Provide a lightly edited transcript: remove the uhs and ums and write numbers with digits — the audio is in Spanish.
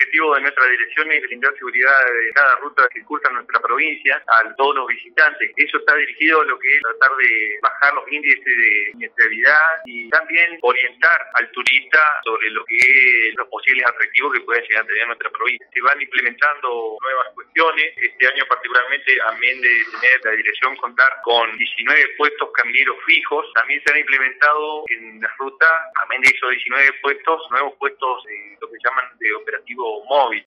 objetivo de nuestra dirección es brindar seguridad de cada ruta que cursa nuestra provincia a todos los visitantes. Eso está dirigido a lo que es tratar de bajar los índices de inestabilidad y también orientar al turista sobre lo que es los posibles atractivos que pueda llegar a tener nuestra provincia. Se van implementando nuevas cuestiones. Este año particularmente, amén de tener la dirección contar con 19 puestos camioneros fijos, también se han implementado en la ruta, amén de esos 19 puestos, nuevos puestos lo que llaman de operativo móvil.